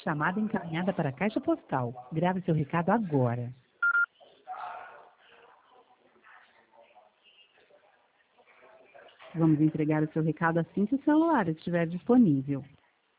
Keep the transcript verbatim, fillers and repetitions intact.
chamada encaminhada para a caixa postal. Grave seu recado agora. Vamos entregar o seu recado assim que o celular estiver disponível.